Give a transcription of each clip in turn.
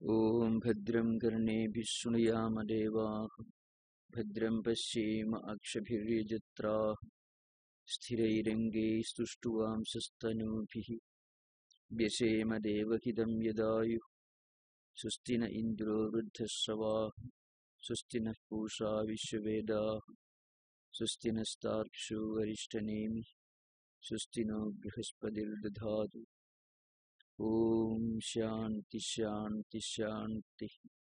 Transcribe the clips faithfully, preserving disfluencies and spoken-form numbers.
ॐ भद्रं कर्णेभिः शृणुयाम देवाः भद्रं पश्येम अक्षभिर्यजत्राः स्थिरैरङ्गैः स्तुष्टुवांसस्तनूभिः व्यसेम देवहितं यदायुः स्वस्ति न इन्द्रो वृद्धश्रवाः स्वस्ति नः पूषा विश्ववेदाः स्वस्ति नस्तार्क्ष्यो वरिष्ठनेमिः स्वस्ति नो बृहस्पतिर्दधातु ॐ शान्ति शान्ति शान्तिः.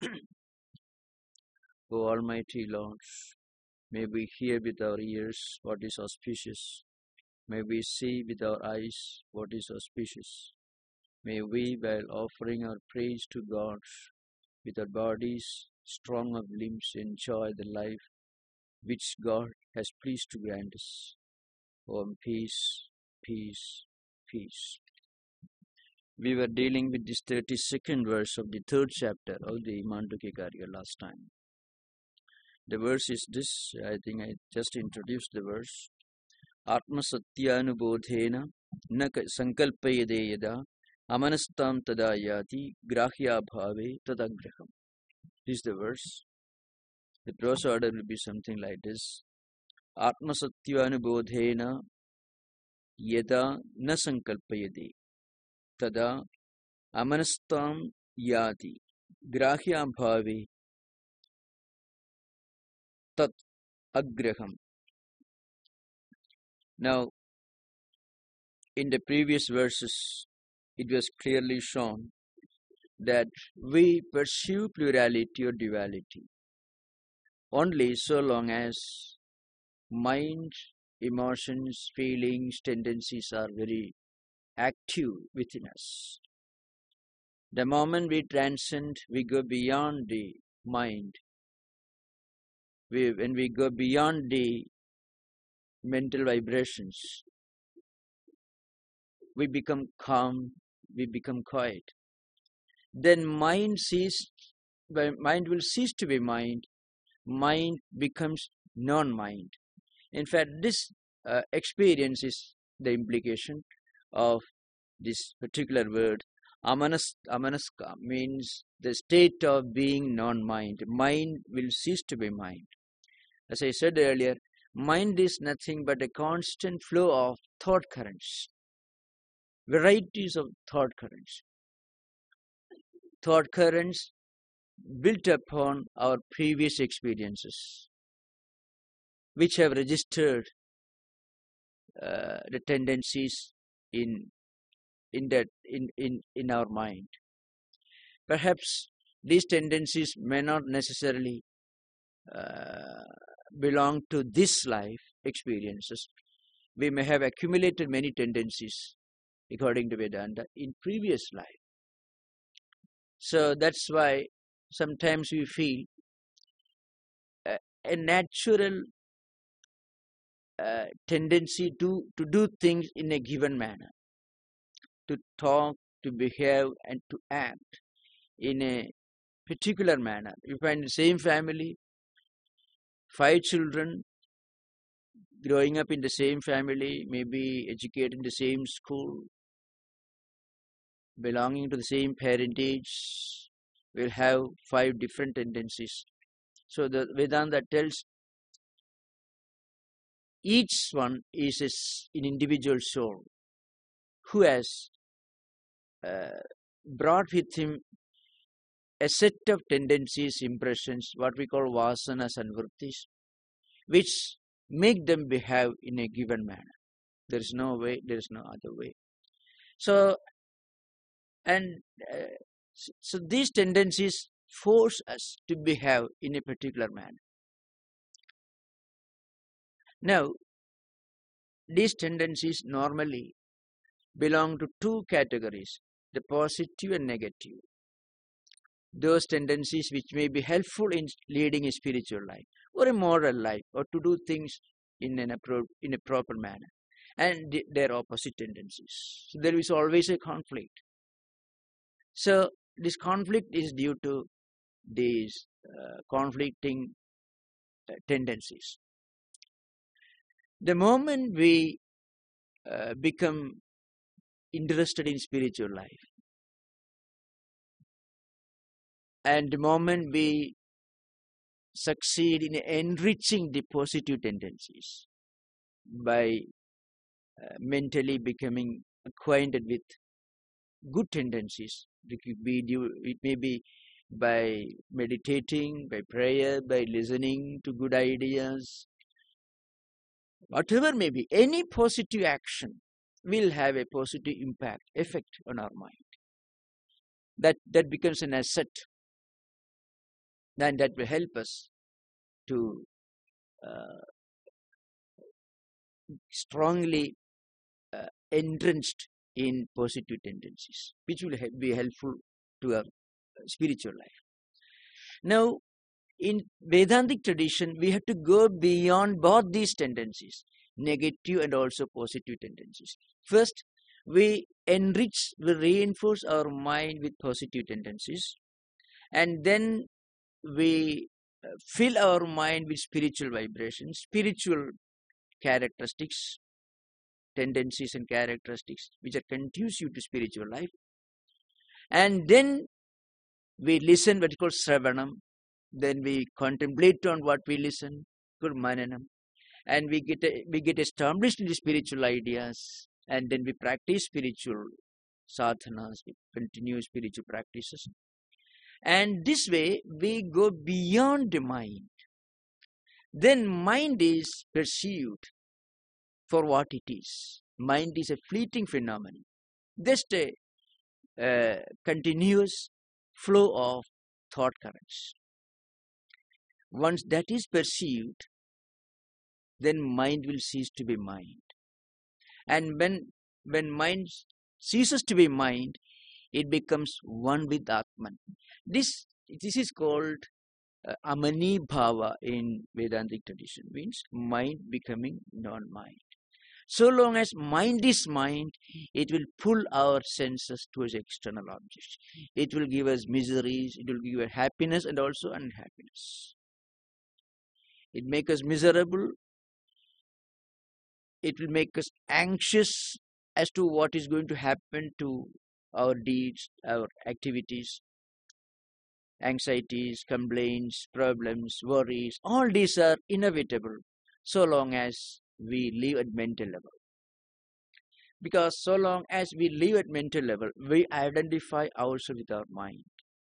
O Almighty Lord, may we hear with our ears what is auspicious. May we see with our eyes what is auspicious. May we, while offering our praise to God, with our bodies strong of limbs, enjoy the life which God has pleased to grant us. Om peace, peace, peace. We were dealing with this thirty-second verse of the third chapter of the Mandukya last time. The verse is this. I think I just introduced the verse. Atma satyanubodhena na sankalpayade yada amanastam tada yati grahya bhave tadagraham. This is the verse. The prose order will be something like this. Atma satyanubodhena yada na sankalpayade tada amanastam yati grahya bhave tat agraham. Now, in the previous verses, it was clearly shown that we pursue plurality or duality only so long as mind, emotions, feelings, tendencies are very active within us. The moment we transcend, we go beyond the mind. We, when we go beyond the mental vibrations, we become calm, we become quiet. Then mind cease, mind will cease to be mind. Mind becomes non-mind. In fact, this uh, experience is the implication of this particular word. Amanas, amanaska means the state of being non-mind. Mind will cease to be mind. As I said earlier, mind is nothing but a constant flow of thought currents, varieties of thought currents. Thought currents built upon our previous experiences, which have registered uh, the tendencies in in that in, in, in our mind. Perhaps these tendencies may not necessarily uh, belong to this life experiences. We may have accumulated many tendencies, according to Vedanta, in previous life. So that's why sometimes we feel a, a natural uh, tendency to, to do things in a given manner, to talk, to behave, and to act in a particular manner. You find the same family, five children growing up in the same family, maybe educated in the same school, belonging to the same parentage, will have five different tendencies. So the Vedanta tells each one is an individual soul who has uh, brought with him a set of tendencies, impressions, what we call vasanas and vrittis, which make them behave in a given manner. There is no way, there is no other way. So, and uh, so these tendencies force us to behave in a particular manner. Now, these tendencies normally belong to two categories, the positive and negative. Those tendencies which may be helpful in leading a spiritual life or a moral life, or to do things in an appro- in a proper manner, and their opposite tendencies. So there is always a conflict. So this conflict is due to these uh, conflicting uh, tendencies. The moment we uh, become interested in spiritual life, And the moment we succeed in enriching the positive tendencies by uh, mentally becoming acquainted with good tendencies, it could be due, it may be by meditating, by prayer, by listening to good ideas, whatever may be, any positive action will have a positive impact, effect on our mind. That that becomes an asset, and that will help us to uh, strongly uh, entrenched in positive tendencies, which will he- be helpful to our spiritual life. Now, in Vedantic tradition, we have to go beyond both these tendencies, negative and also positive tendencies. First, we enrich, we reinforce our mind with positive tendencies, and then we uh, fill our mind with spiritual vibrations, spiritual characteristics, tendencies and characteristics which are conducive to spiritual life. And then we listen, what is called Sravanam. Then we contemplate on what we listen, called Mananam. And we get a, we get established in the spiritual ideas, and then we practice spiritual sadhanas, we continue spiritual practices. And this way we go beyond the mind. Then mind is perceived for what it is. Mind is a fleeting phenomenon, just a uh, continuous flow of thought currents. Once that is perceived, then mind will cease to be mind. And when when mind ceases to be mind, it becomes one with Atman. This this is called uh, Amani Bhava in Vedantic tradition, means mind becoming non-mind. So long as mind is mind, it will pull our senses towards external objects. It will give us miseries, it will give us happiness and also unhappiness. It makes us miserable, it will make us anxious as to what is going to happen to our deeds, our activities, anxieties, complaints, problems, worries. All these are inevitable so long as we live at mental level. Because so long as we live at mental level, we identify ourselves with our mind.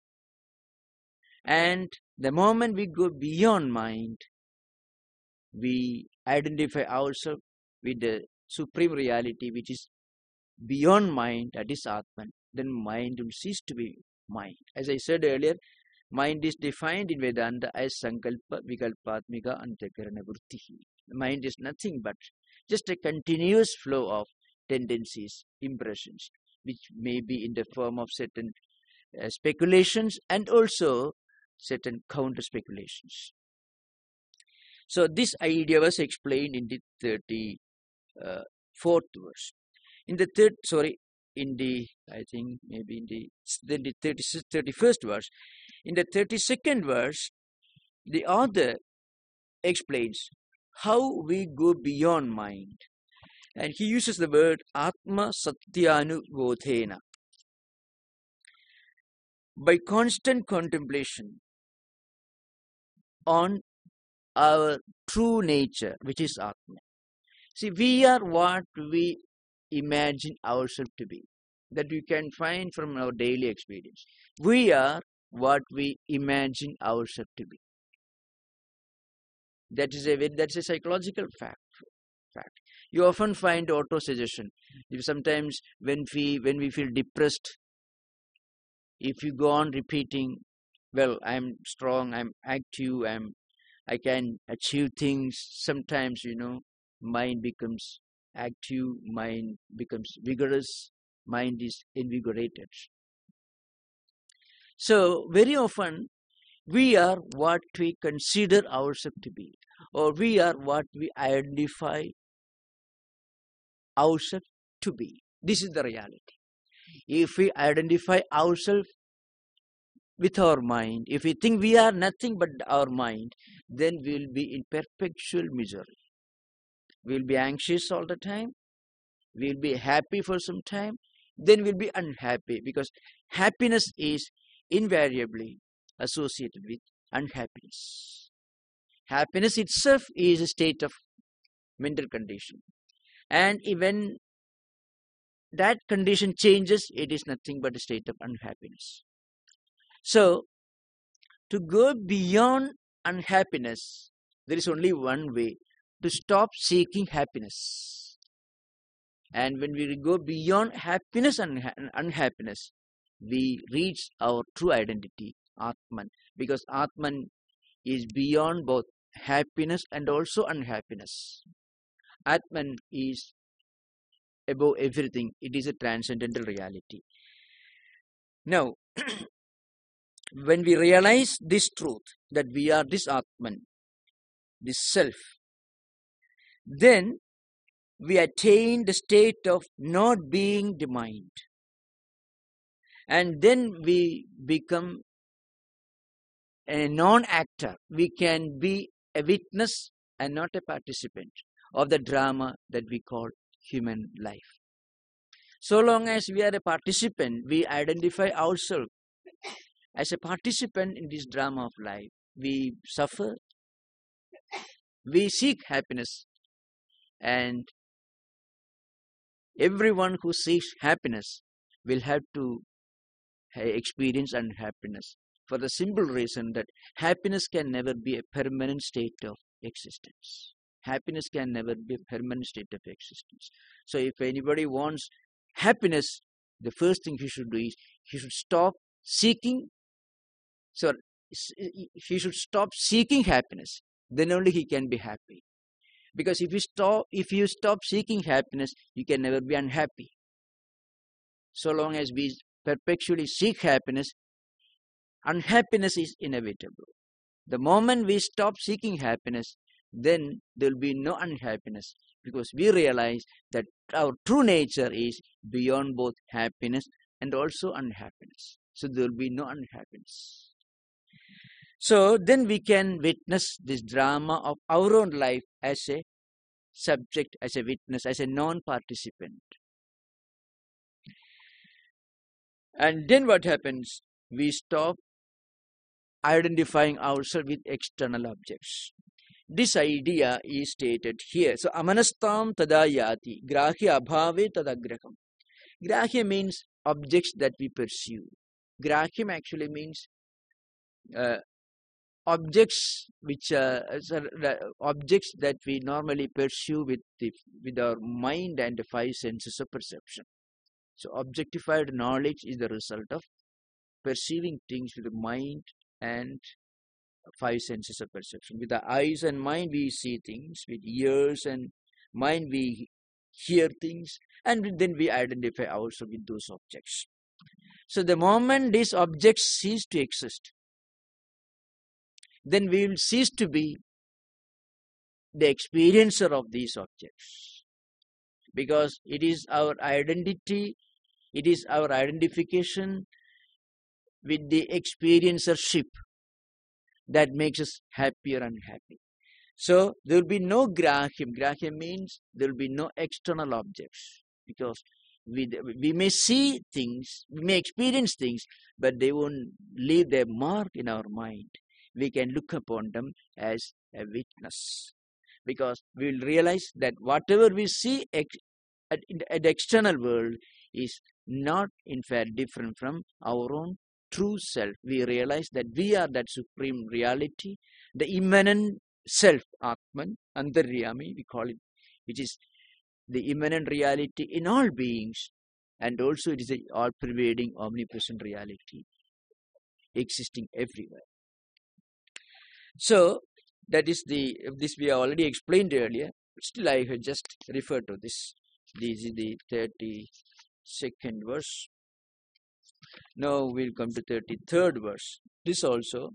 And the moment we go beyond mind, we identify ourselves with the supreme reality which is beyond mind, that is Atman. Then mind will cease to be mind. As I said earlier, mind is defined in Vedanta as Sankalpa, Vikalpatmika, Antakarana Vrittihi. Mind is nothing but just a continuous flow of tendencies, impressions, which may be in the form of certain uh, speculations and also certain counter speculations. So this idea was explained in the thirty-fourth verse. In the third, sorry, in the, I think maybe in the, then the thirty, thirty-first verse. In the thirty-second verse, the author explains how we go beyond mind. And he uses the word Atma Satyanubodhena. By constant contemplation on our true nature, which is Atma. See, we are what we imagine ourselves to be. That we can find from our daily experience. We are what we imagine ourselves to be. That is a that's a psychological fact. Fact. You often find auto-suggestion. Sometimes when we when we feel depressed, if you go on repeating, well, I'm strong, I'm active, I'm I can achieve things. Sometimes, you know, mind becomes active, mind becomes vigorous, mind is invigorated. So very often we are what we consider ourselves to be, or we are what we identify ourselves to be. This is the reality. If we identify ourselves with our mind, if we think we are nothing but our mind, then we will be in perpetual misery. We will be anxious all the time. We will be happy for some time. Then we will be unhappy, because happiness is invariably associated with unhappiness. Happiness itself is a state of mental condition. And when that condition changes, it is nothing but a state of unhappiness. So, to go beyond unhappiness, there is only one way: to stop seeking happiness. And when we go beyond happiness and unha- unhappiness, we reach our true identity, Atman, because Atman is beyond both happiness and also unhappiness. Atman is above everything. It is a transcendental reality. Now, when we realize this truth, that we are this Atman, this self, then we attain the state of not being the mind. And then we become a non-actor. We can be a witness and not a participant of the drama that we call human life. So long as we are a participant, we identify ourselves as a participant in this drama of life. We suffer, we seek happiness, and everyone who seeks happiness will have to experience unhappiness, for the simple reason that happiness can never be a permanent state of existence. Happiness can never be a permanent state of existence. So if anybody wants happiness, the first thing he should do is he should stop seeking. So he should stop seeking happiness. Then only he can be happy. Because if you stop, if you stop seeking happiness, you can never be unhappy. So long as we perpetually seek happiness, unhappiness is inevitable. The moment we stop seeking happiness, then there will be no unhappiness, because we realize that our true nature is beyond both happiness and also unhappiness. So there will be no unhappiness. So then we can witness this drama of our own life as a subject, as a witness, as a non-participant. And then what happens? We stop identifying ourselves with external objects. This idea is stated here. So, amanastam tadayati, grahya abhave tadagraham. Grahya means objects that we pursue. Grahyam actually means uh, objects which uh, objects that we normally pursue with the, with our mind and the five senses of perception. So, objectified knowledge is the result of perceiving things with the mind and five senses of perception. With the eyes and mind we see things, with ears and mind we hear things, and then we identify also with those objects. So the moment these objects cease to exist, then we will cease to be the experiencer of these objects, because it is our identity, it is our identification with the experiencership that makes us happier and happy. So there will be no grahyam. Grahyam means there will be no external objects, because we, we may see things, we may experience things, but they won't leave their mark in our mind. We can look upon them as a witness, because we will realize that whatever we see ex- at, at the external world is not in fact different from our own true self. We realize that we are that supreme reality, the immanent self, Atman, Antaryami, we call it, which is the immanent reality in all beings, and also it is the all-pervading, omnipresent reality existing everywhere. So that is the, this we have already explained earlier, but still I have just referred to this. This is the thirty-second verse. Now we'll come to thirty-third verse. This also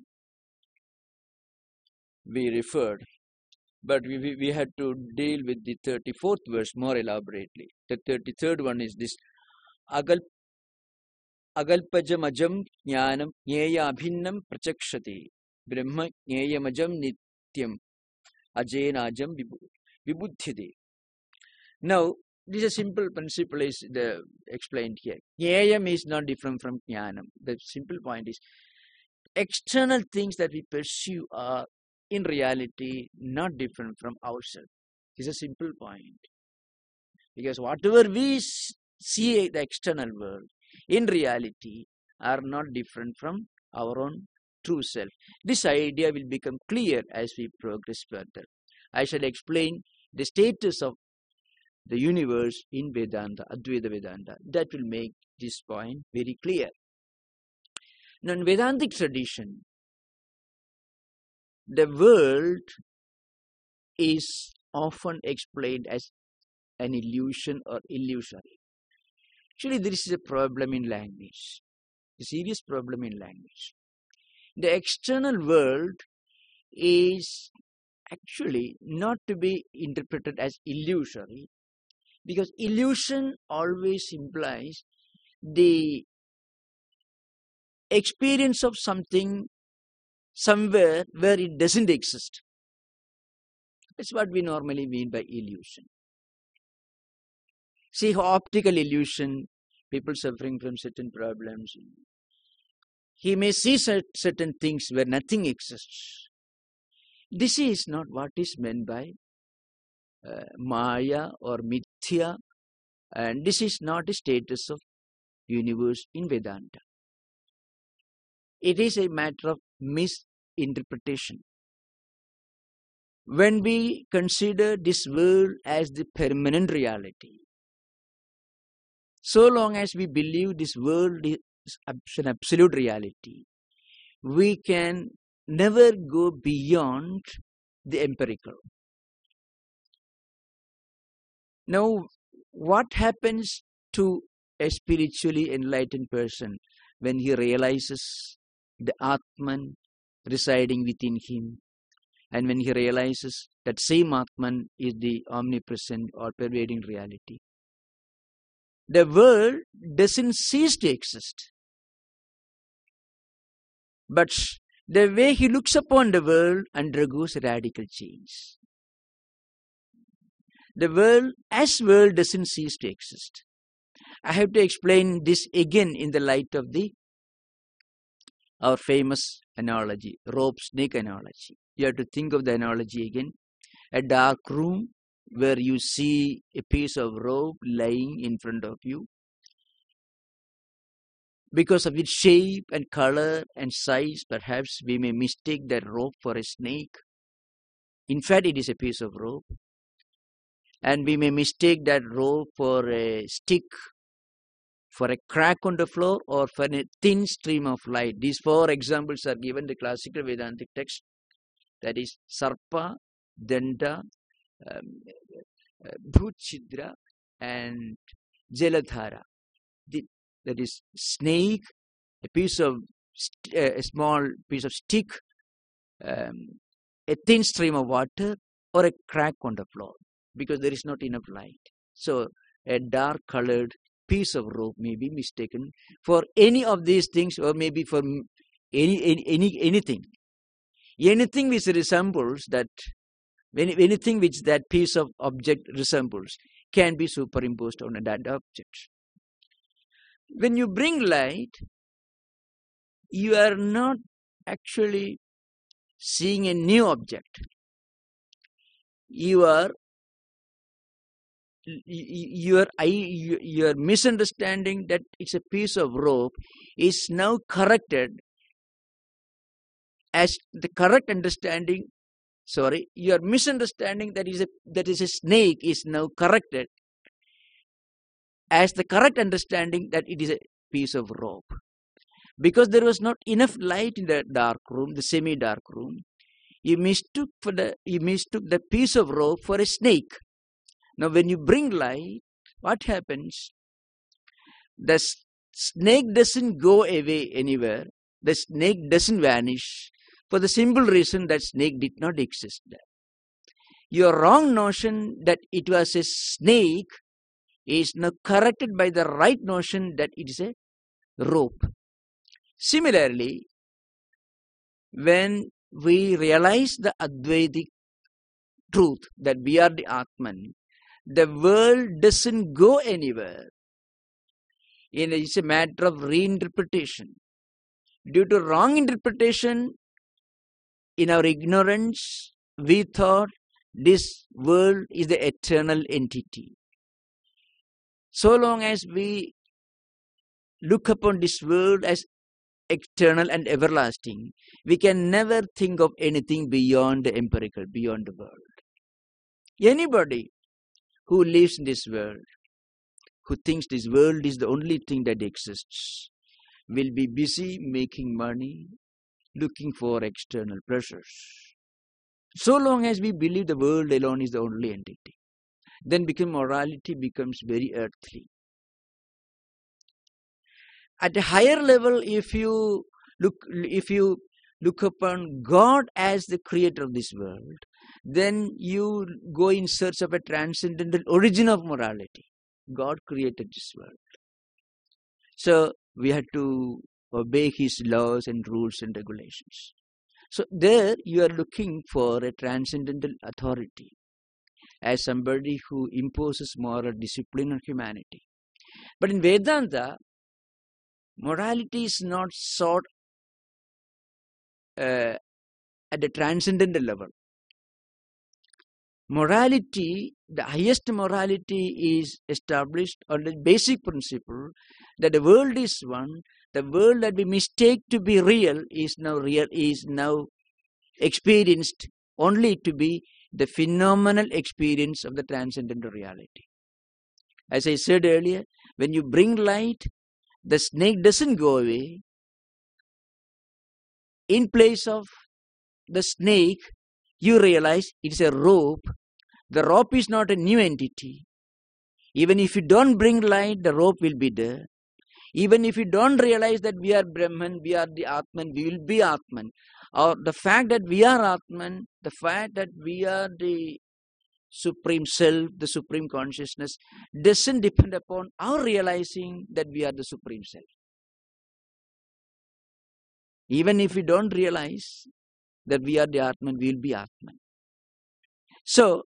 we referred, but we, we, we had to deal with the thirty-fourth verse more elaborately. The thirty-third one is this: Agal, Agalpajamajam jnanam jnaya abhinnam prachakshati brahma jnayamajam nityam ajenajam vibudhyate. Now, this is a simple principle is the explained here. Jnayam is not different from jnanam. The simple point is, external things that we pursue are in reality not different from ourselves. It's a simple point. Because whatever we see the external world, in reality, are not different from our own true self. This idea will become clear as we progress further. I shall explain the status of the universe in Vedanta, Advaita Vedanta. That will make this point very clear. Now, in Vedantic tradition, the world is often explained as an illusion or illusory. Actually, there is a problem in language, a serious problem in language. The external world is actually not to be interpreted as illusory, because illusion always implies the experience of something somewhere where it doesn't exist. That's what we normally mean by illusion. See, optical illusion, people suffering from certain problems, he may see certain things where nothing exists. This is not what is meant by uh, Maya or Mithya, and this is not a status of universe in Vedanta. It is a matter of misinterpretation. When we consider this world as the permanent reality, so long as we believe this world is an absolute reality, we can never go beyond the empirical. Now, what happens to a spiritually enlightened person when he realizes the Atman residing within him, and when he realizes that same Atman is the omnipresent or pervading reality? The world doesn't cease to exist, but the way he looks upon the world undergoes a radical change. The world as world doesn't cease to exist. I have to explain this again in the light of the our famous analogy, rope snake analogy. You have to think of the analogy again. A dark room where you see a piece of rope lying in front of you. Because of its shape and color and size, perhaps we may mistake that rope for a snake. In fact, it is a piece of rope. And we may mistake that rope for a stick, for a crack on the floor, or for a thin stream of light. These four examples are given in the classical Vedantic text. That is Sarpa, Danda, um, uh, Bhutchidra, and Jaladhara. The, that is snake, a piece of st- uh, a small piece of stick, um, a thin stream of water, or a crack on the floor, because there is not enough light. So a dark colored piece of rope may be mistaken for any of these things, or maybe for any any, any anything. Anything which resembles that, anything which that piece of object resembles can be superimposed on that object. When you bring light, you are not actually seeing a new object. You are your your misunderstanding that it's a piece of rope is now corrected as the correct understanding. Sorry, your misunderstanding that is a that is a snake is now corrected as the correct understanding that it is a piece of rope. Because there was not enough light in the dark room, the semi-dark room, you mistook for the you mistook the piece of rope for a snake. Now, when you bring light, what happens? The snake doesn't go away anywhere. The snake doesn't vanish, for the simple reason that snake did not exist there. Your wrong notion that it was a snake is now corrected by the right notion that it is a rope. Similarly, when we realize the Advaitic truth that we are the Atman, the world doesn't go anywhere. It's a matter of reinterpretation. Due to wrong interpretation, in our ignorance, we thought this world is the eternal entity. So long as we look upon this world as eternal and everlasting, we can never think of anything beyond the empirical, beyond the world. Anybody who lives in this world, who thinks this world is the only thing that exists, will be busy making money, looking for external pleasures. So long as we believe the world alone is the only entity, then become morality becomes very earthly. At a higher level, if you look, if you look upon God as the creator of this world, then you go in search of a transcendental origin of morality. God created this world, so we had to obey His laws and rules and regulations. So there you are looking for a transcendental authority as somebody who imposes moral discipline on humanity. But in Vedanta, morality is not sought uh, at the transcendental level. Morality, the highest morality is established on the basic principle that the world is one. The world that we mistake to be real is now real, is now experienced only to be the phenomenal experience of the transcendental reality. As I said earlier, when you bring light, the snake doesn't go away. In place of the snake, you realize it's a rope. The rope is not a new entity. Even if you don't bring light, the rope will be there. Even if you don't realize that we are Brahman, we are the Atman, we will be Atman. Or the fact that we are Atman, the fact that we are the Supreme Self, the Supreme Consciousness, doesn't depend upon our realizing that we are the Supreme Self. Even if we don't realize that we are the Atman, we will be Atman. So,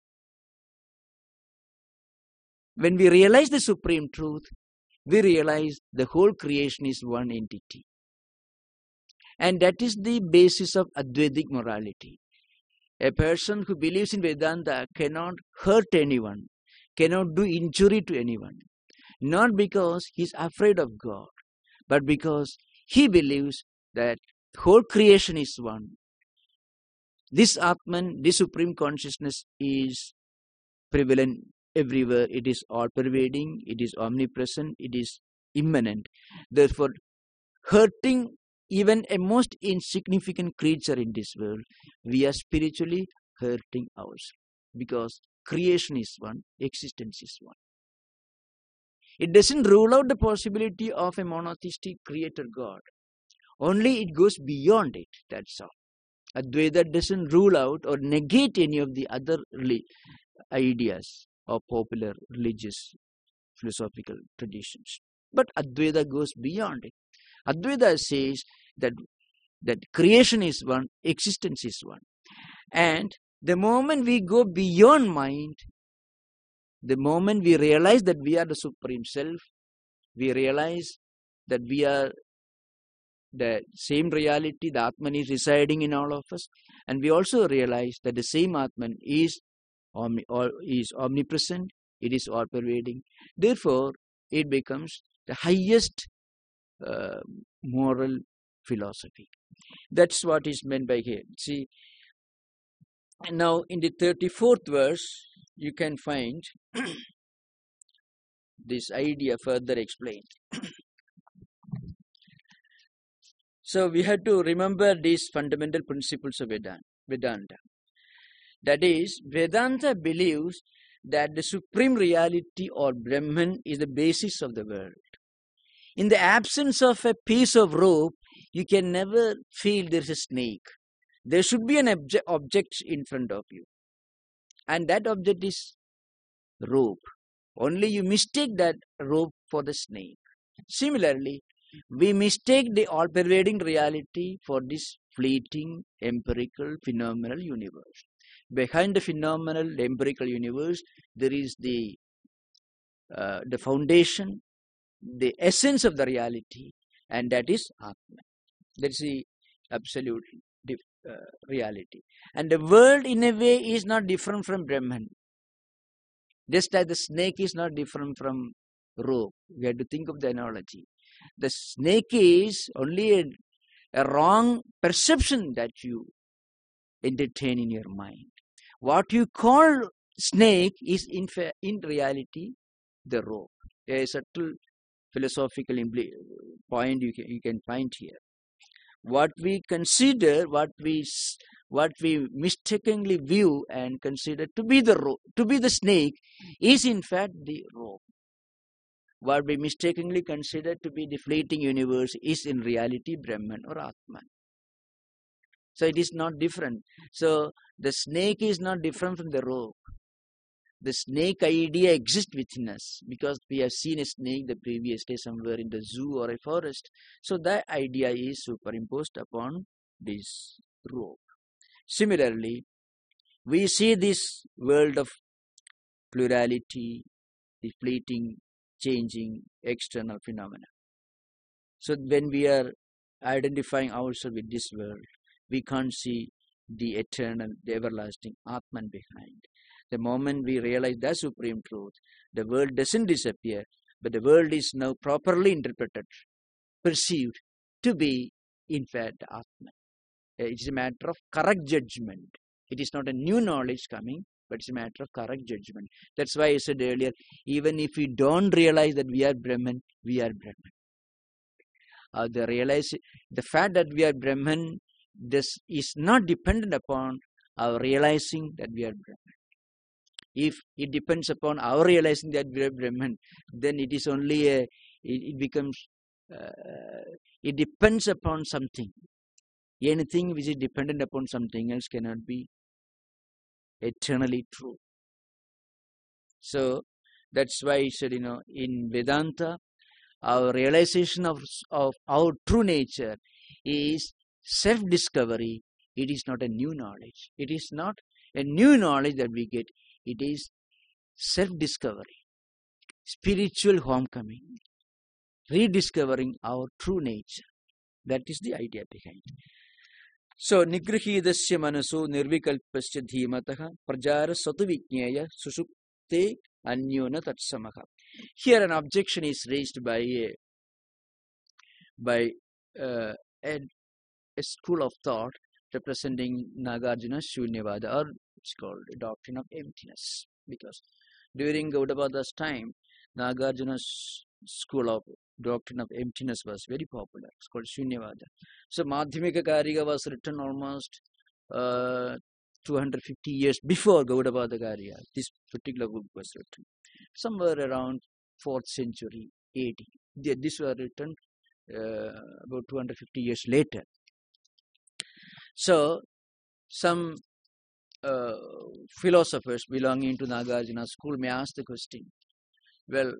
when we realize the Supreme Truth, we realize the whole creation is one entity. And that is the basis of Advaitic morality. A person who believes in Vedanta cannot hurt anyone, cannot do injury to anyone. Not because he is afraid of God, but because he believes that the whole creation is one. This Atman, this Supreme Consciousness is prevalent everywhere. It is all-pervading, it is omnipresent, it is immanent. Therefore, hurting even a most insignificant creature in this world, we are spiritually hurting ourselves. Because creation is one, existence is one. It doesn't rule out the possibility of a monotheistic creator God. Only it goes beyond it, that's all. Advaita doesn't rule out or negate any of the other ideas of popular religious philosophical traditions. But Advaita goes beyond it. Advaita says that, that creation is one, existence is one. And the moment we go beyond mind, the moment we realize that we are the Supreme Self, we realize that we are the same reality, the Atman is residing in all of us, and we also realize that the same Atman is, omni, is omnipresent, it is all-pervading. Therefore, it becomes the highest uh, moral philosophy. That's what is meant by here. See, now in the thirty-fourth verse, you can find this idea further explained. So we have to remember these fundamental principles of Vedanta. That is, Vedanta believes that the supreme reality or Brahman is the basis of the world. In the absence of a piece of rope, you can never feel there is a snake. There should be an obje- object in front of you. And that object is rope. Only you mistake that rope for the snake. Similarly, we mistake the all-pervading reality for this fleeting, empirical, phenomenal universe. Behind the phenomenal, empirical universe, there is the uh, the foundation, the essence of the reality, and that is Atman. That's the absolute uh, reality. And the world in a way is not different from Brahman. Just like the snake is not different from rope. We have to think of the analogy. The snake is only a, a wrong perception that you entertain in your mind. What you call snake is in, fa- in reality the rope. A subtle philosophical point you can, you can find here. What we consider, what we what we mistakenly view and consider to be the rope, to be the snake, is in fact the rope. What we mistakenly consider to be the fleeting universe is in reality Brahman or Atman. So it is not different. So the snake is not different from the rope. The snake idea exists within us because we have seen a snake the previous day somewhere in the zoo or a forest. So that idea is superimposed upon this rope. Similarly, we see this world of plurality, the fleeting, changing external phenomena. So when we are identifying ourselves with this world, we can't see the eternal, the everlasting Atman behind. The moment we realize that supreme truth, the world doesn't disappear, but the world is now properly interpreted, perceived to be, in fact, Atman. It's a matter of correct judgment. It is not a new knowledge coming, but it's a matter of correct judgment. That's why I said earlier, even if we don't realize that we are Brahman, we are Brahman. Uh, the realize the fact that we are Brahman, this is not dependent upon our realizing that we are Brahman. If it depends upon our realizing that we are Brahman, then it is only a, it, it becomes, uh, it depends upon something. Anything which is dependent upon something else cannot be eternally true. So that's why I said, you know, in Vedanta, our realization of, of our true nature is self-discovery. It is not a new knowledge. It is not a new knowledge that we get. It is self-discovery, spiritual homecoming, rediscovering our true nature. That is the idea behind it. So, nigrihidasya manaso nirvikalpasya dhimataha prajara satu vijnaya susupte anyona tatsamaha. Here an objection is raised by a, by uh, a, a school of thought representing Nagarjuna's Shunyavada, or it's called a doctrine of emptiness. Because during Gaudapada's time, Nagarjuna's school of doctrine of emptiness was very popular. It's called Shunyavada. So Madhyamika Karika was written almost uh, two hundred fifty years before Gaudapada Karika. This particular book was written somewhere around fourth century A D. This was written uh, about two hundred fifty years later. So some uh, philosophers belonging to Nagarjuna school may ask the question, well,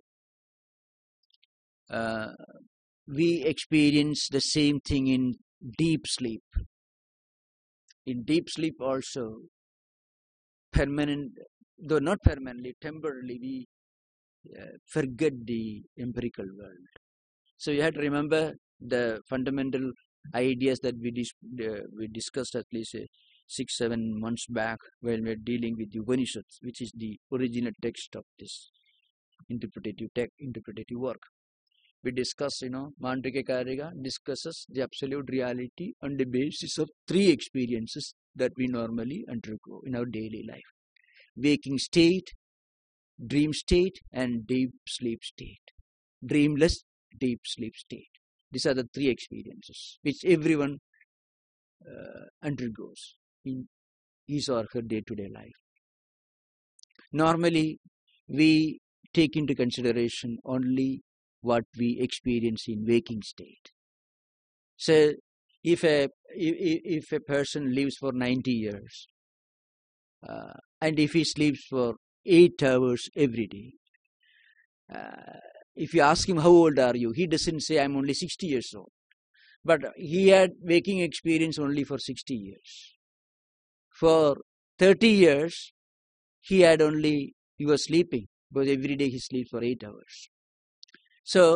uh, we experience the same thing in deep sleep. In deep sleep also, permanent, though not permanently, temporarily, we uh, forget the empirical world. So you have to remember the fundamental ideas that we dis uh, we discussed at least uh, six, seven months back when we were dealing with the Upanishads, which is the original text of this interpretative tech, interpretative work. We discuss, you know, Mandrika Karika discusses the absolute reality on the basis of three experiences that we normally undergo in our daily life: waking state, dream state, and deep sleep state. Dreamless, deep sleep state. These are the three experiences which everyone uh, undergoes in his or her day-to-day life. Normally, we take into consideration only what we experience in waking state. So, if a if, if a person lives for ninety years, uh, and if he sleeps for eight hours every day, uh, if you ask him how old are you, he doesn't say I'm only sixty years old. But he had waking experience only for sixty years. For thirty years, he had only, he was sleeping, because every day he sleeps for eight hours. So,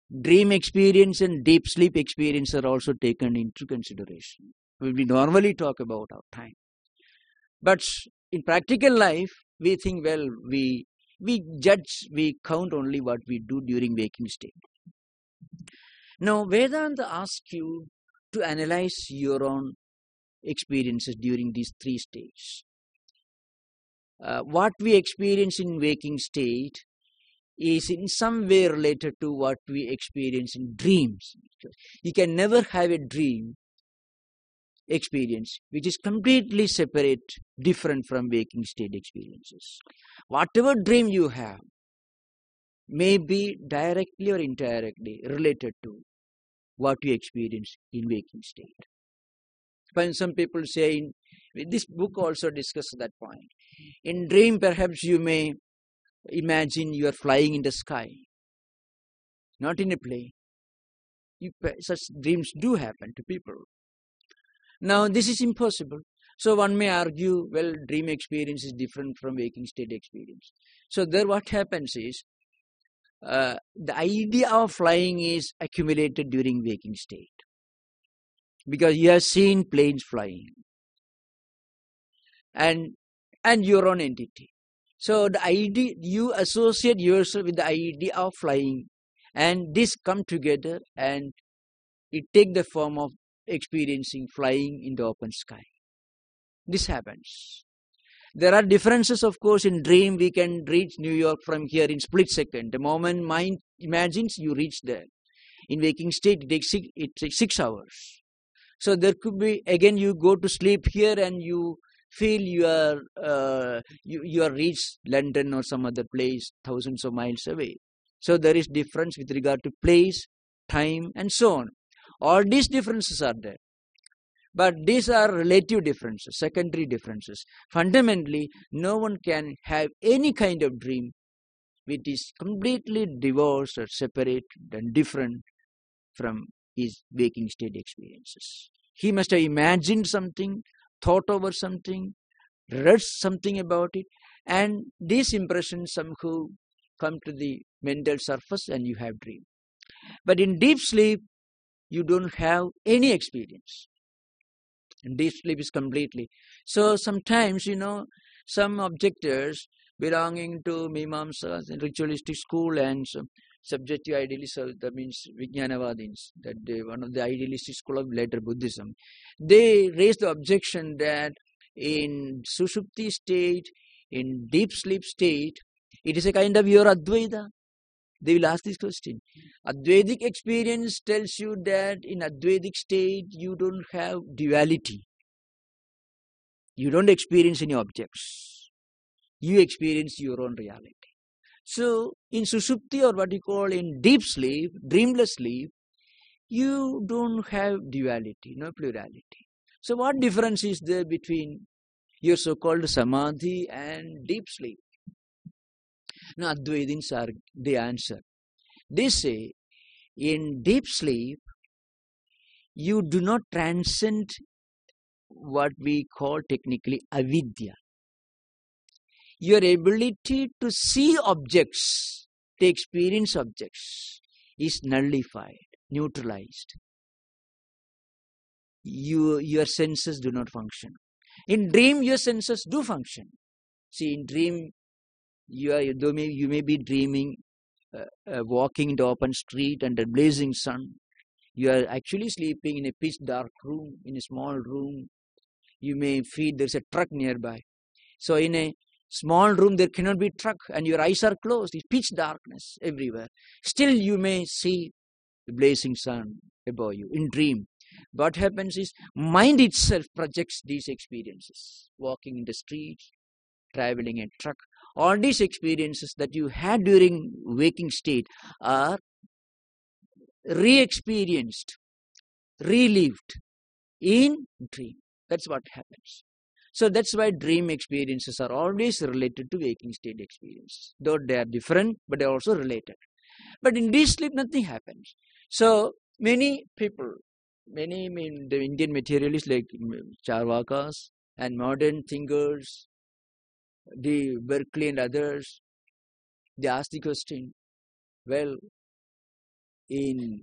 dream experience and deep sleep experience are also taken into consideration. We normally talk about our time. But in practical life, we think, well, we we judge, we count only what we do during waking state. Now, Vedanta asks you to analyze your own experiences during these three stages. Uh, what we experience in waking state is in some way related to what we experience in dreams. You can never have a dream experience which is completely separate, different from waking state experiences. Whatever dream you have may be directly or indirectly related to what you experience in waking state. When some people say, in, this book also discusses that point. In dream, perhaps you may imagine you are flying in the sky, not in a plane. You, such dreams do happen to people. Now, this is impossible. So one may argue, well, dream experience is different from waking state experience. So there what happens is, uh, the idea of flying is accumulated during waking state. Because you have seen planes flying. And, and your own entity. So the idea, you associate yourself with the idea of flying. And this come together and it take the form of experiencing flying in the open sky. This happens. There are differences, of course. In dream, we can reach New York from here in split second. The moment mind imagines, you reach there. In waking state, it takes six, it takes six hours. So there could be, again, you go to sleep here and you feel you are uh, you, you are reached London or some other place thousands of miles away. So there is difference with regard to place, time, and so on. All these differences are there. But these are relative differences, secondary differences. Fundamentally, no one can have any kind of dream which is completely divorced or separate and different from his waking state experiences. He must have imagined something, thought over something, read something about it, and these impressions somehow come to the mental surface and you have dream. But in deep sleep, you don't have any experience. And deep sleep is completely. So sometimes, you know, some objectors belonging to Mimamsa and ritualistic school and some subjective idealists, that means Vijnanavadins, that they, one of the idealistic school of later Buddhism, they raise the objection that in Sushupti state, in deep sleep state, it is a kind of your Advaita. They will ask this question. Advaitic experience tells you that in Advaitic state, you don't have duality. You don't experience any objects. You experience your own reality. So, in Sushupti, or what you call in deep sleep, dreamless sleep, you don't have duality, no plurality. So, what difference is there between your so-called Samadhi and deep sleep? Now, Advaitins are the answer. They say, in deep sleep, you do not transcend what we call technically avidya. Your ability to see objects, to experience objects, is nullified, neutralized. You, your senses do not function. In dream, your senses do function. See, in dream, you, are, you, may, you may be dreaming, uh, uh, walking in the open street under blazing sun. You are actually sleeping in a pitch dark room, in a small room. You may feel there's a truck nearby. So in a small room, there cannot be truck and your eyes are closed. It's pitch darkness everywhere. Still, you may see the blazing sun above you in dream. What happens is, mind itself projects these experiences. Walking in the streets, traveling a truck. All these experiences that you had during waking state are re-experienced, relived in dream. That's what happens. So that's why dream experiences are always related to waking state experiences. Though they are different, but they are also related. But in deep sleep, nothing happens. So many people, many I mean, the Indian materialists like Charvakas and modern thinkers, the Berkeley and others, they ask the question, well, in,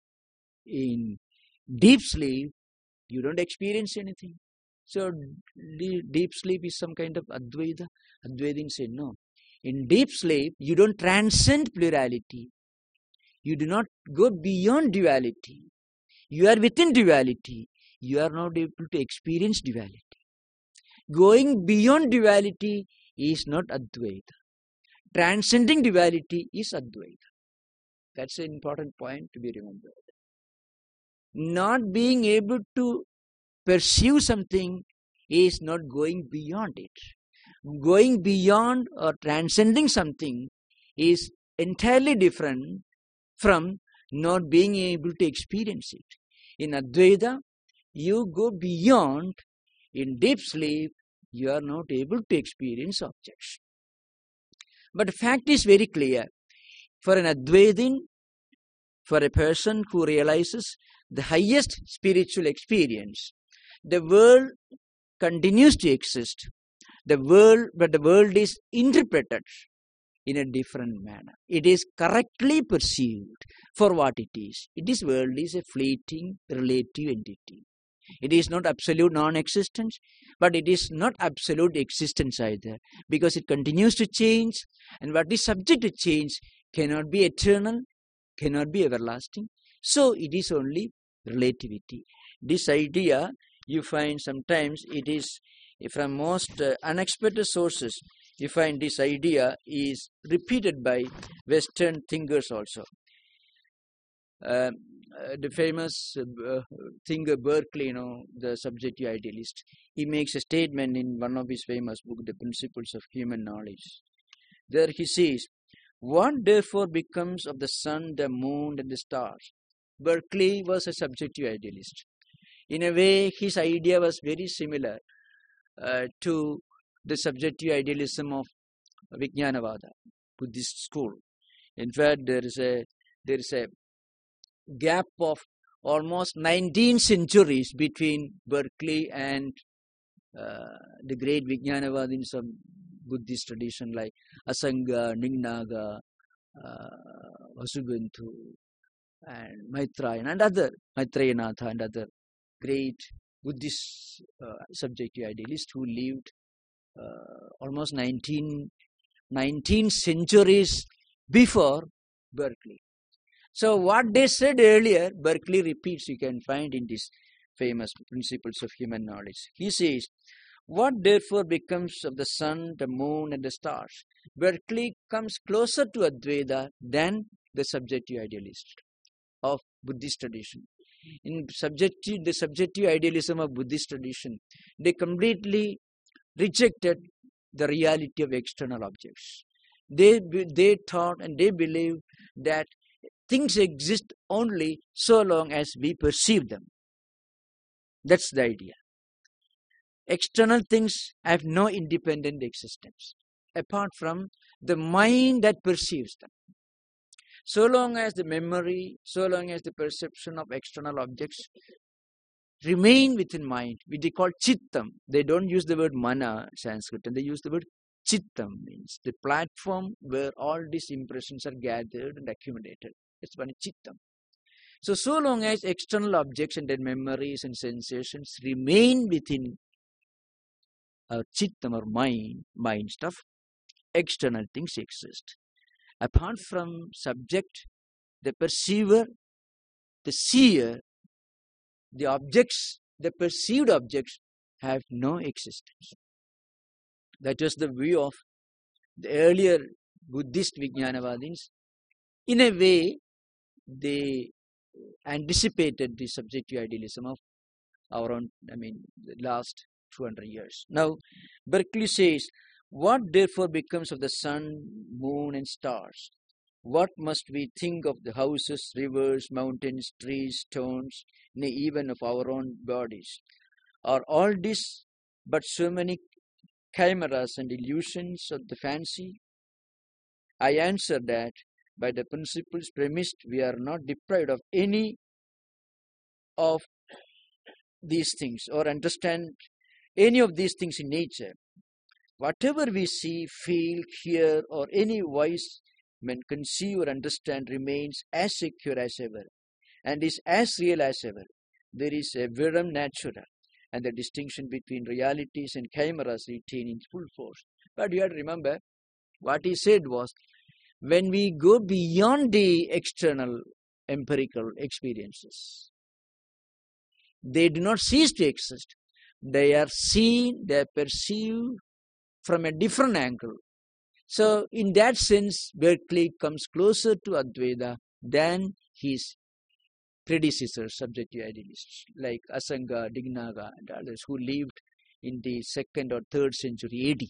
in deep sleep, you don't experience anything. So de- deep sleep is some kind of Advaita. Advaitin said, no. In deep sleep, you don't transcend plurality. You do not go beyond duality. You are within duality. You are not able to experience duality. Going beyond duality is not Advaita. Transcending duality is Advaita. That's an important point to be remembered. Not being able to perceive something is not going beyond it. Going beyond or transcending something is entirely different from not being able to experience it. In Advaita, you go beyond. In deep sleep, you are not able to experience objects. But the fact is very clear. For an Advaitin, for a person who realizes the highest spiritual experience, the world continues to exist. The world, but the world is interpreted in a different manner. It is correctly perceived for what it is. It is world is a fleeting relative entity. It is not absolute non-existence, but it is not absolute existence either, because it continues to change, and what is subject to change cannot be eternal, cannot be everlasting. So it is only relativity. This idea you find sometimes it is from most uh, unexpected sources. You find this idea is repeated by Western thinkers also. Uh, uh, the famous uh, thinker Berkeley, you know, the subjective idealist, he makes a statement in one of his famous books, The Principles of Human Knowledge. There he says, what therefore becomes of the sun, the moon, and the stars? Berkeley was a subjective idealist. In a way, his idea was very similar uh, to the subjective idealism of Vijnanavada, Buddhist school. In fact, there is a there is a gap of almost nineteen centuries between Berkeley and uh, the great Vijnanavadins of Buddhist tradition like Asanga, Ningnaga, uh, Vasubandhu, and Maitrayana and other Maitrayanatha and other great Buddhist uh, subjective idealists who lived uh, almost nineteen, nineteen centuries before Berkeley. So what they said earlier, Berkeley repeats, you can find in this famous Principles of Human Knowledge. He says, what therefore becomes of the sun, the moon, and the stars? Berkeley comes closer to Advaita than the subjective idealist of Buddhist tradition. In subjective, the subjective idealism of Buddhist tradition, they completely rejected the reality of external objects. They, they thought and they believed that things exist only so long as we perceive them. That's the idea. External things have no independent existence apart from the mind that perceives them. So long as the memory, so long as the perception of external objects remain within mind, which they call chittam. They don't use the word mana, Sanskrit, and they use the word chittam, means the platform where all these impressions are gathered and accumulated. It's one chittam. So, so long as external objects and their memories and sensations remain within our chittam or mind, mind stuff, external things exist. Apart from subject, the perceiver, the seer, the objects, the perceived objects have no existence. That was the view of the earlier Buddhist Vijnanavadins. In a way, they anticipated the subjective idealism of our own, I mean, the last two hundred years. Now, Berkeley says, what therefore becomes of the sun, moon, and stars? What must we think of the houses, rivers, mountains, trees, stones, nay, even of our own bodies? Are all this but so many chimeras and illusions of the fancy? I answer that by the principles premised, we are not deprived of any of these things or understand any of these things in nature. Whatever we see, feel, hear, or any voice men conceive or understand remains as secure as ever and is as real as ever. There is a verum natura, and the distinction between realities and chimeras retain in full force. But you have to remember, what he said was, when we go beyond the external empirical experiences, they do not cease to exist. They are seen, they are perceived from a different angle. So, in that sense, Berkeley comes closer to Advaita than his predecessors, subjective idealists, like Asanga, Dignaga, and others who lived in the second or third century A D.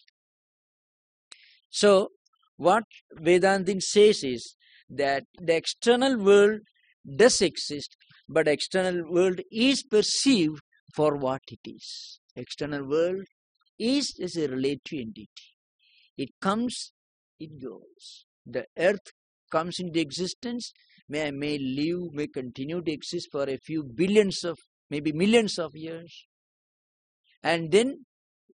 So, what Vedantin says is that the external world does exist, but external world is perceived for what it is. External world is, is a relative entity. It comes, it goes. The earth comes into existence, may may live, may continue to exist for a few billions of, maybe millions of years. And then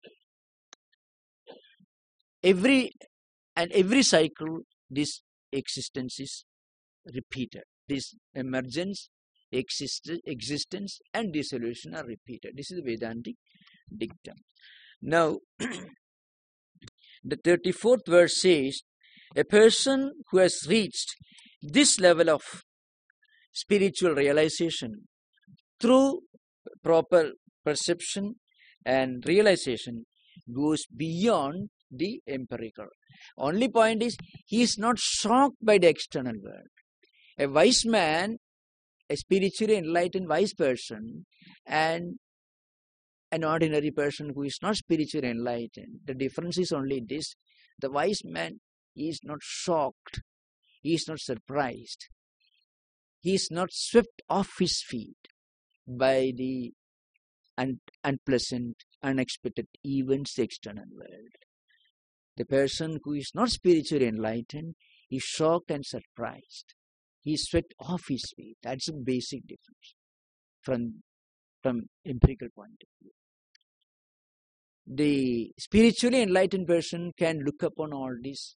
every and every cycle, this existence is repeated. This emergence, exist, existence, and dissolution are repeated. This is the Vedantic dictum. Now, the thirty-fourth verse says, a person who has reached this level of spiritual realization through proper perception and realization goes beyond the empirical. Only point is, he is not shocked by the external world. A wise man, a spiritually enlightened wise person, and an ordinary person who is not spiritually enlightened, the difference is only this: the wise man is not shocked, he is not surprised, he is not swept off his feet by the un- unpleasant, unexpected events, the external world. The person who is not spiritually enlightened is shocked and surprised. He is swept off his feet. That's a basic difference from, from empirical point of view. The spiritually enlightened person can look upon all this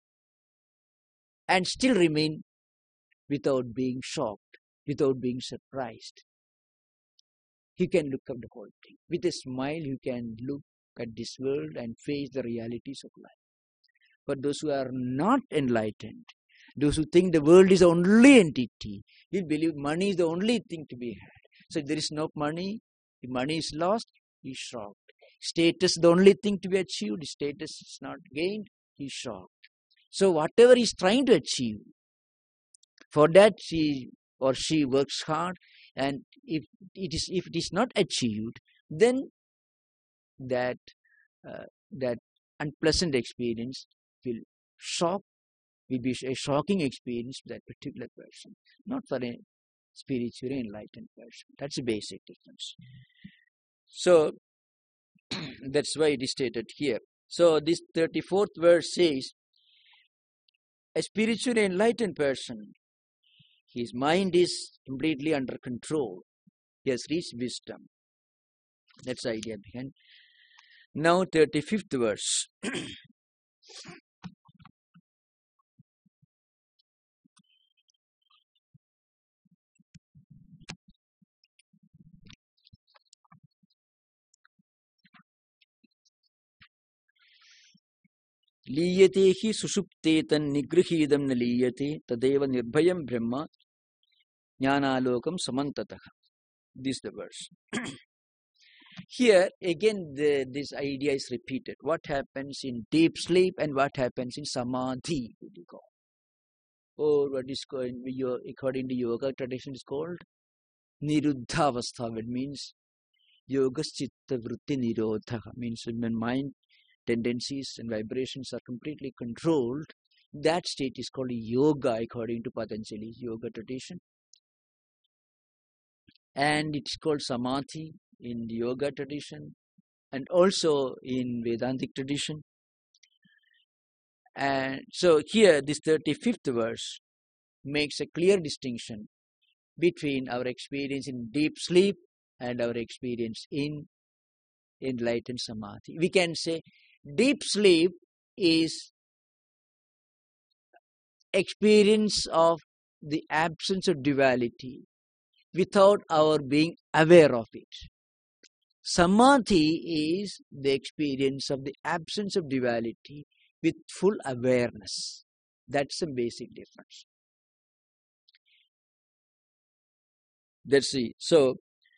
and still remain without being shocked, without being surprised. He can look up the whole thing. With a smile, he can look at this world and face the realities of life. But those who are not enlightened, those who think the world is the only entity, will believe money is the only thing to be had. So if there is no money, if money is lost, he is shocked. Status is the only thing to be achieved, status is not gained, he is shocked. So whatever he is trying to achieve, for that she or she works hard, and if it is if it is not achieved, then that uh, that unpleasant experience will shock, will be a shocking experience for that particular person, not for a spiritually enlightened person. That's a basic difference. So that's why it is stated here. So this thirty-fourth verse says, a spiritually enlightened person, his mind is completely under control. He has reached wisdom. That's the idea behind. Now thirty-fifth verse. Liyate hi susuptetan nigrihidam na liyate tadeva nirbhayam brahma jnanalokam samantatah. This is the verse. Here again the, this idea is repeated. What happens in deep sleep and what happens in samadhi, what you call. Or what is called, according to yoga tradition, is called niruddhavastha. It means yoga chitta vritti nirodha. Means when mind tendencies and vibrations are completely controlled, that state is called yoga according to Patanjali's yoga tradition. And it's called samadhi in the yoga tradition and also in Vedantic tradition. And so here this thirty-fifth verse makes a clear distinction between our experience in deep sleep and our experience in enlightened samadhi. We can say deep sleep is experience of the absence of duality without our being aware of it. Samadhi is the experience of the absence of duality with full awareness. That's the basic difference. Let's see. So,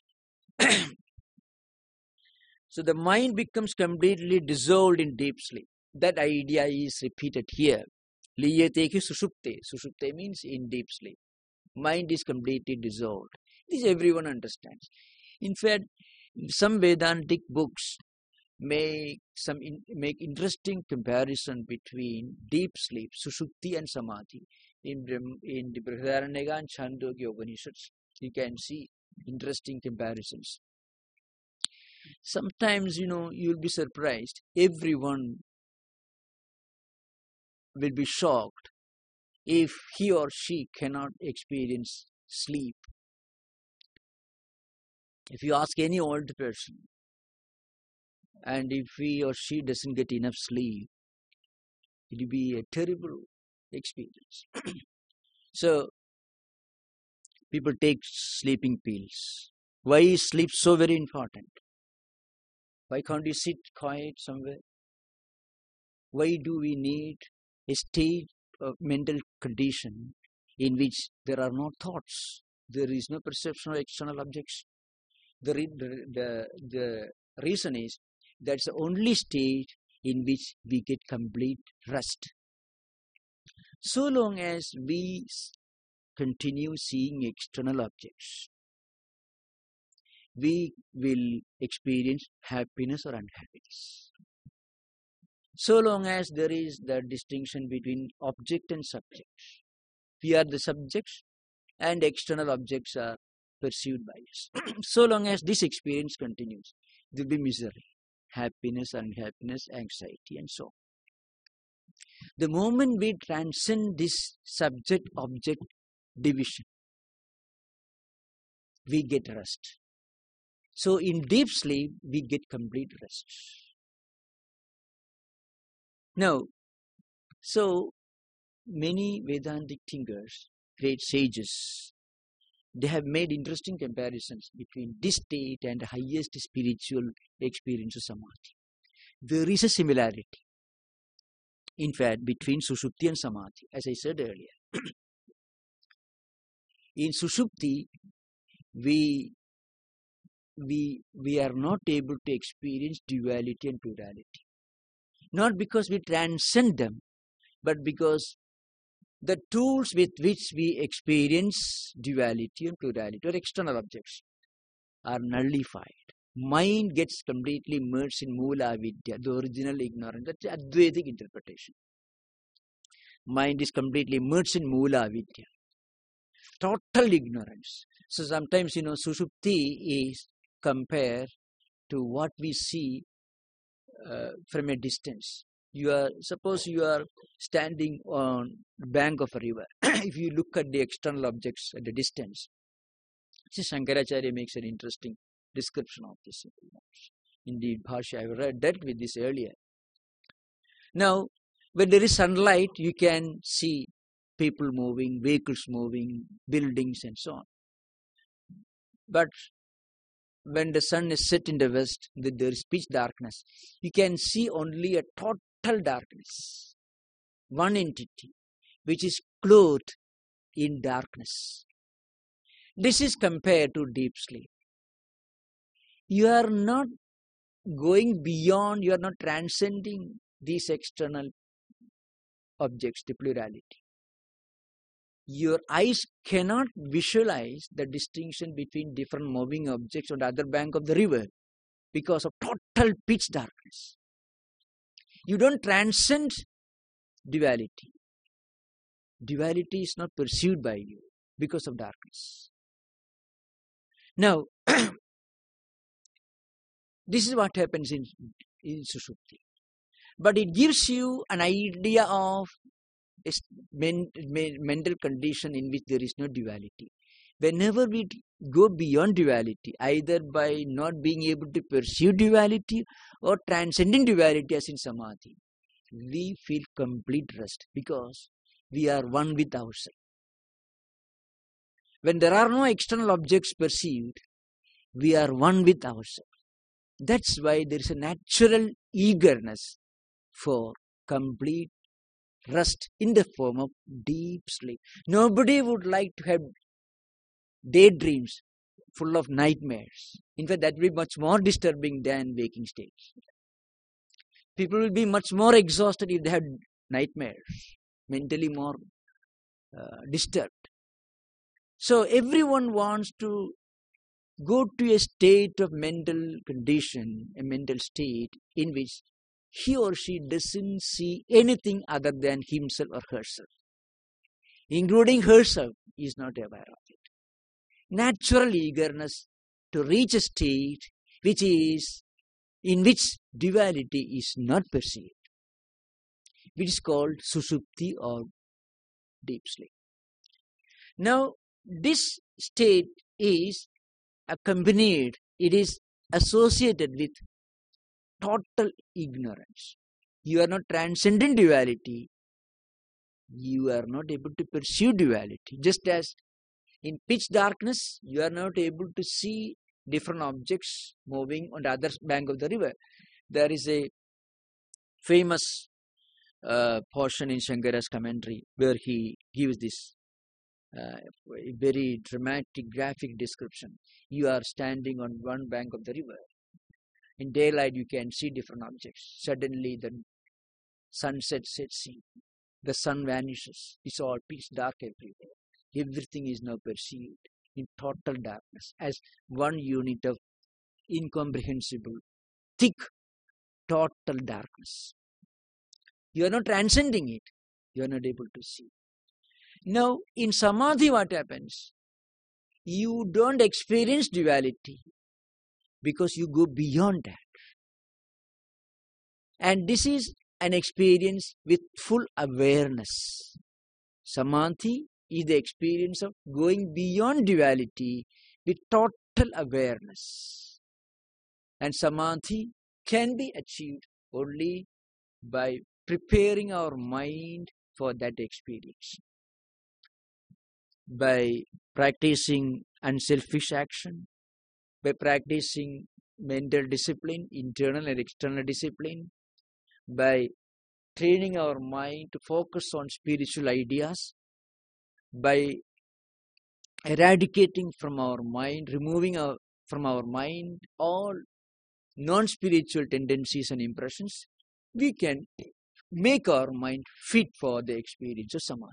so the mind becomes completely dissolved in deep sleep. That idea is repeated here. Liyate ki sushupte. Sushupte means in deep sleep. Mind is completely dissolved. This everyone understands. In fact, some Vedantic books make some in, make interesting comparison between deep sleep, sushupti and samadhi. In in the Brihadaranyaka and Chandogya Upanishads, you can see interesting comparisons. Sometimes, you know, you'll be surprised. Everyone will be shocked if he or she cannot experience sleep. If you ask any old person, and if he or she doesn't get enough sleep, it will be a terrible experience. So, people take sleeping pills. Why is sleep so very important? Why can't you sit quiet somewhere? Why do we need a state of mental condition in which there are no thoughts? There is no perception of external objects. The, the, the, the reason is that's the only state in which we get complete rest. So long as we continue seeing external objects, we will experience happiness or unhappiness. So long as there is the distinction between object and subject, we are the subjects and external objects are perceived by us. So long as this experience continues, there will be misery, happiness, unhappiness, anxiety, and so on. The moment we transcend this subject-object division, we get rest. So in deep sleep, we get complete rest. Now, so many Vedantic thinkers, great sages, they have made interesting comparisons between this state and the highest spiritual experience of samadhi. There is a similarity, in fact, between sushupti and samadhi, as I said earlier. In sushupti, we, we, we are not able to experience duality and plurality. Not because we transcend them, but because the tools with which we experience duality and plurality or external objects are nullified. Mind gets completely immersed in Mula Vidya, the original ignorance. That's Advaitic interpretation. Mind is completely immersed in Mula Vidya. Total ignorance. So sometimes, you know, Sushupti is compared to what we see uh, from a distance. You are, suppose you are standing on the bank of a river. If you look at the external objects at the distance, see, Shankaracharya makes an interesting description of this. Indeed, Bhashya, I have read, dealt with this earlier. Now, when there is sunlight, you can see people moving, vehicles moving, buildings and so on. But when the sun is set in the west, there is pitch darkness. You can see only a total darkness. One entity which is clothed in darkness. This is compared to deep sleep. You are not going beyond, you are not transcending these external objects, the plurality. Your eyes cannot visualize the distinction between different moving objects on the other bank of the river because of total pitch darkness. You don't transcend duality. Duality is not perceived by you because of darkness. Now, this is what happens in, in Sushupti. But it gives you an idea of a men, men, mental condition in which there is no duality. Whenever we go beyond duality, either by not being able to perceive duality or transcending duality as in samadhi, we feel complete rest because we are one with ourselves. When there are no external objects perceived, we are one with ourselves. That's why there is a natural eagerness for complete rest in the form of deep sleep. Nobody would like to have daydreams full of nightmares. In fact, that will be much more disturbing than waking states. People will be much more exhausted if they have nightmares, mentally more uh, disturbed. So everyone wants to go to a state of mental condition, a mental state in which he or she doesn't see anything other than himself or herself. Including herself, he is not aware of it. Natural eagerness to reach a state which is in which duality is not perceived, which is called susupti or deep sleep. Now, this state is accompanied, it is associated with total ignorance. You are not transcending duality. You are not able to perceive duality. Just as in pitch darkness, you are not able to see different objects moving on the other bank of the river. There is a famous uh, portion in Shankara's commentary where he gives this uh, very dramatic, graphic description. You are standing on one bank of the river. In daylight, you can see different objects. Suddenly, the sunset sets in. The sun vanishes. It's all pitch dark everywhere. Everything is now perceived in total darkness as one unit of incomprehensible, thick, total darkness. You are not transcending it. You are not able to see. Now, in samadhi, what happens? You don't experience duality because you go beyond that. And this is an experience with full awareness. Samadhi is the experience of going beyond duality with total awareness. And samadhi can be achieved only by preparing our mind for that experience. By practicing unselfish action, by practicing mental discipline, internal and external discipline, by training our mind to focus on spiritual ideas, by eradicating from our mind, removing our, from our mind all non-spiritual tendencies and impressions, we can make our mind fit for the experience of samadhi.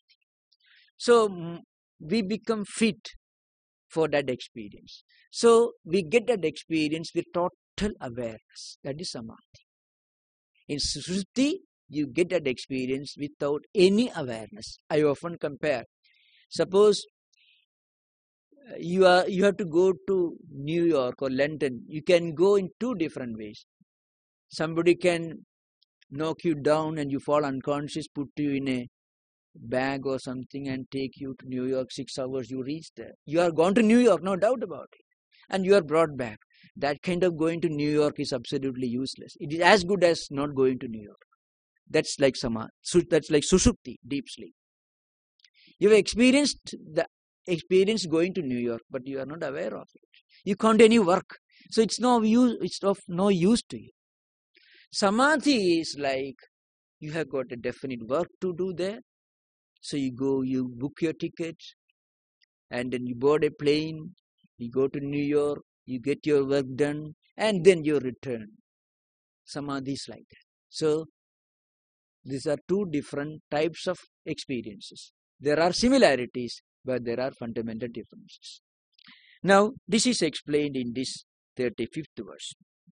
So we become fit for that experience. So we get that experience with total awareness. That is samadhi. In susupti, you get that experience without any awareness. I often compare. Suppose you are you have to go to New York or London. You can go in two different ways. Somebody can knock you down and you fall unconscious, put you in a bag or something and take you to New York. Six hours you reach there. You are gone to New York, no doubt about it. And you are brought back. That kind of going to New York is absolutely useless. It is as good as not going to New York. That's like samadhi. That's like susupti, deep sleep. You have experienced the experience going to New York, but you are not aware of it. You can't do any work. So it's no use, it's of no use to you. Samadhi is like you have got a definite work to do there. So you go, you book your ticket, and then you board a plane, you go to New York, you get your work done, and then you return. Samadhi is like that. So these are two different types of experiences. There are similarities, but there are fundamental differences. Now, this is explained in this thirty-fifth verse.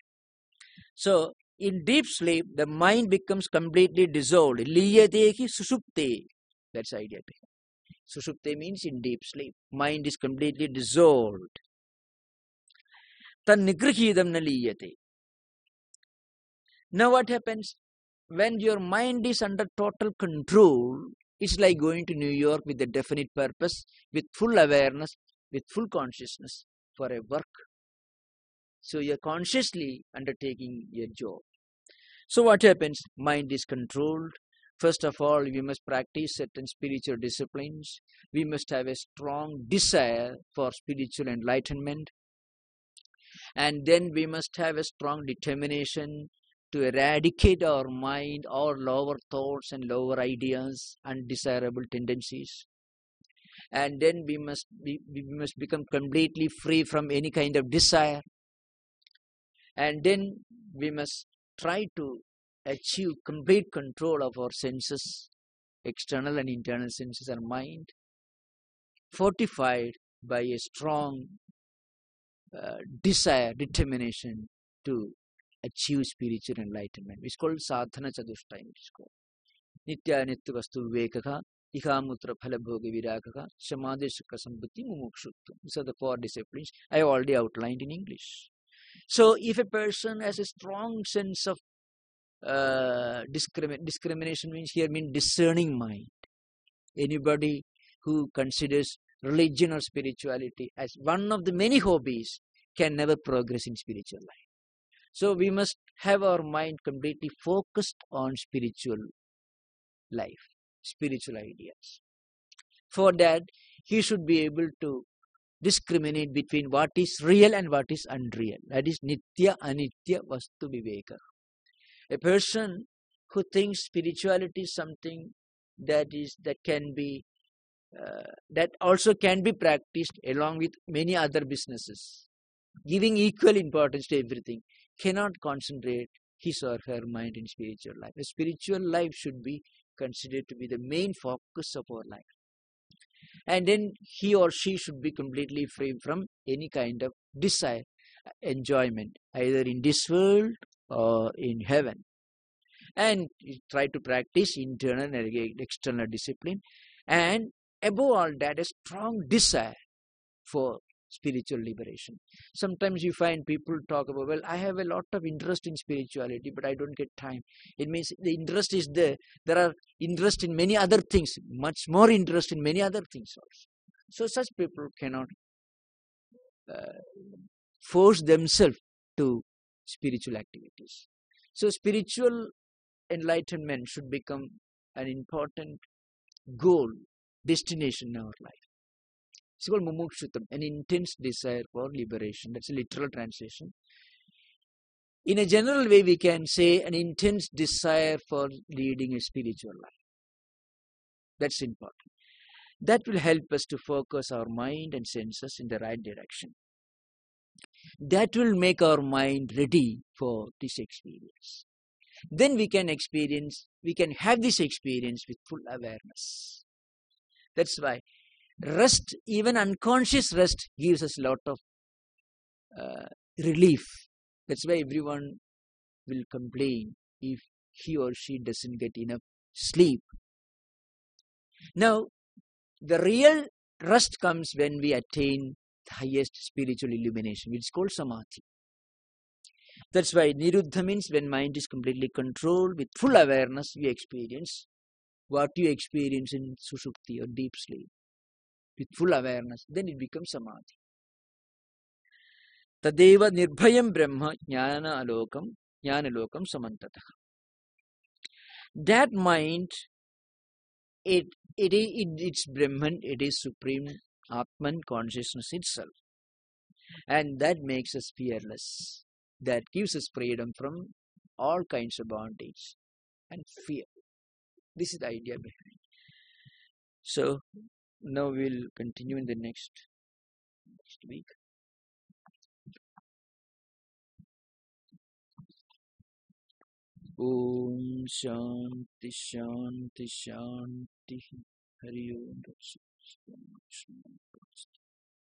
So, in deep sleep, the mind becomes completely dissolved. Liyate ki susupte. That's the idea. Susupte means in deep sleep. Mind is completely dissolved. Tan nigrihidam na liyate. Now what happens? When your mind is under total control, it's like going to New York with a definite purpose, with full awareness, with full consciousness for a work. So you're consciously undertaking your job. So what happens? Mind is controlled, First of all, we must practice certain spiritual disciplines. We must have a strong desire for spiritual enlightenment. And then we must have a strong determination to eradicate our mind, all lower thoughts and lower ideas, undesirable tendencies. And then we must be, we must become completely free from any kind of desire. And then we must try to achieve complete control of our senses, external and internal senses and mind, fortified by a strong uh, desire, determination to achieve spiritual enlightenment. It's called sadhana chatushtayam. It's called nitya nitya vastu vivekaka, ikamutra phala bhoga virakaka, samadhi sukha sambuddhi mumukshutvam. These are the four disciplines I have already outlined in English. So if a person has a strong sense of uh, discrimin discrimination, means here means discerning mind. Anybody who considers religion or spirituality as one of the many hobbies can never progress in spiritual life. So we must have our mind completely focused on spiritual life, spiritual ideas. For that, he should be able to discriminate between what is real and what is unreal. That is nitya anitya vastu viveka. A person who thinks spirituality is something that is that can be uh, that also can be practiced along with many other businesses, giving equal importance to everything, cannot concentrate his or her mind in spiritual life. A spiritual life should be considered to be the main focus of our life. And then he or she should be completely free from any kind of desire, enjoyment, either in this world or in heaven. And try to practice internal and external discipline. And above all that, a strong desire for spiritual liberation. Sometimes you find people talk about, well, I have a lot of interest in spirituality, but I don't get time. It means the interest is there. There are interest in many other things, much more interest in many other things also. So such people cannot uh, force themselves to spiritual activities. So spiritual enlightenment should become an important goal, destination in our life. It's called mumukshutvam, an intense desire for liberation. That's a literal translation. In a general way, we can say an intense desire for leading a spiritual life. That's important. That will help us to focus our mind and senses in the right direction. That will make our mind ready for this experience. Then we can experience, we can have this experience with full awareness. That's why rest, even unconscious rest, gives us a lot of uh, relief. That's why everyone will complain if he or she doesn't get enough sleep. Now, the real rest comes when we attain the highest spiritual illumination, which is called samadhi. That's why niruddha means when mind is completely controlled, with full awareness, we experience what you experience in sushupti or deep sleep. With full awareness, then it becomes samadhi. Tadeva nirbhayam brahma jnana alokam jnana lokam samantataha. That mind, it, it, it, it's Brahman, it is supreme Atman consciousness itself. And that makes us fearless. That gives us freedom from all kinds of bondage and fear. This is the idea behind. So now we'll continue in the next, next week. Om Shanti Shanti Shanti Hari Om.